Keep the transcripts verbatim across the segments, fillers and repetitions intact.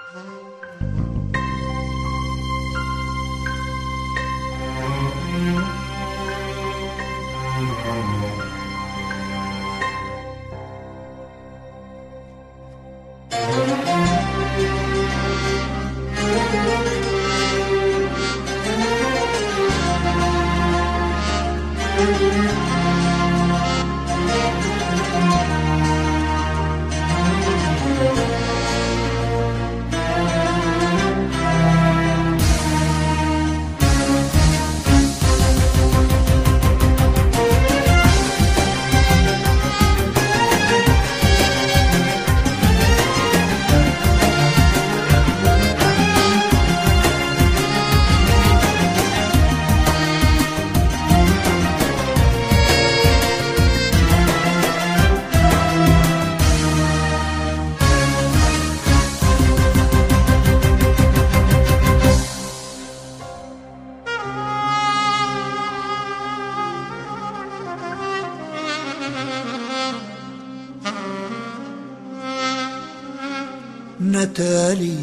نتالي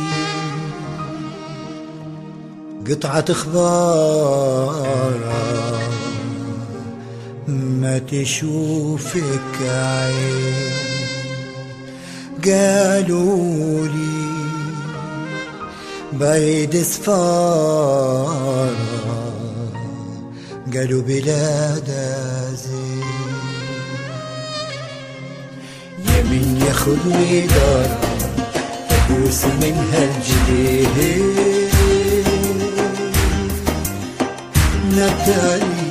قطعة اخبار ما تشوفك عين، قالوا لي بعيد سفارة، قالوا بلاد زين، يمين ياخدني دار بوس من هالجليد. نتالي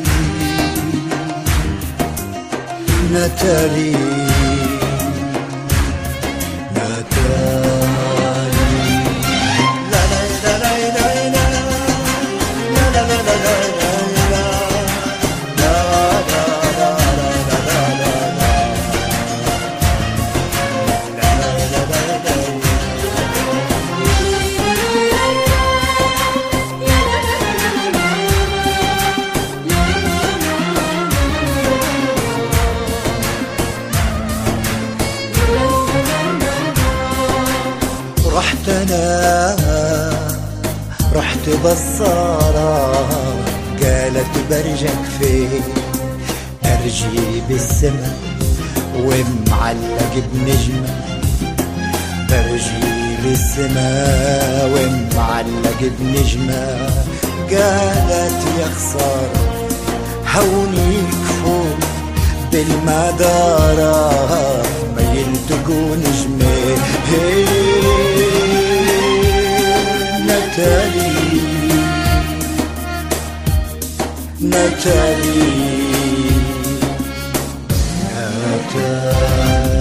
نتالي نتالي لا لا لا لا لا لا لا لا لا رحت انا رحت بصارة، قالت برجك فين، ارجي بالسما ومعلق بنجمة، برجي بالسما ومعلق بنجمة، قالت يا خسارة هونيك فوق بالمدارة ما يلتقوا نجمة. نتالي نتالي نتالي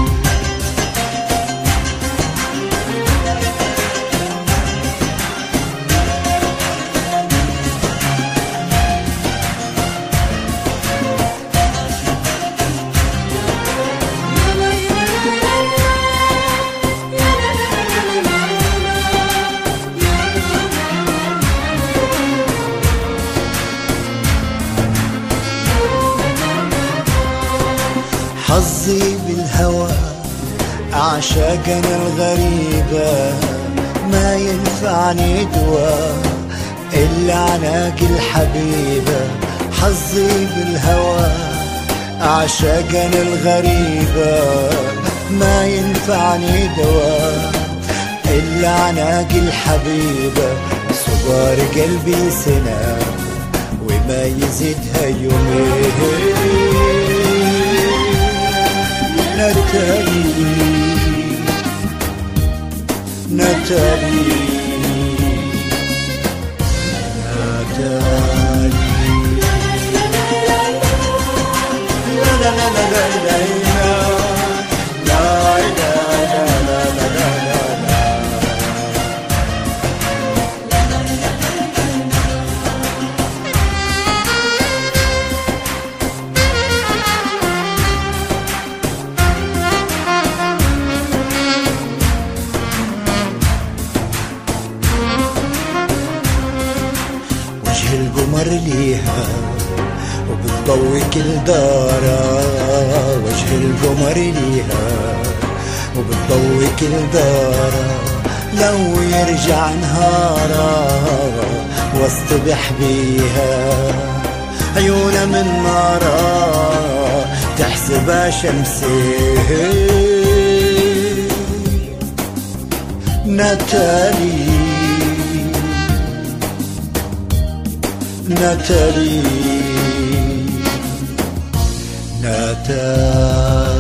حظي بالهوى أعشاقنا الغريبة، ما ينفعني دواء إلا عناق الحبيبة. حظي بالهوى أعشاقنا الغريبة، ما ينفعني دواء إلا عناق الحبيبة. صبار قلبي سنة وما يزيدها يومين. نتالي نتالي نتالي لا لا لا لا لا لا لا لا لا لا. القمر ليها وبتضوي كل دارة، وجه القمر ليها وبتضوي كل دارة، لو يرجع نهارا واصطبح بيها عيونها من نارا تحسبها شمسي. ناتالي ناتالي ناتالي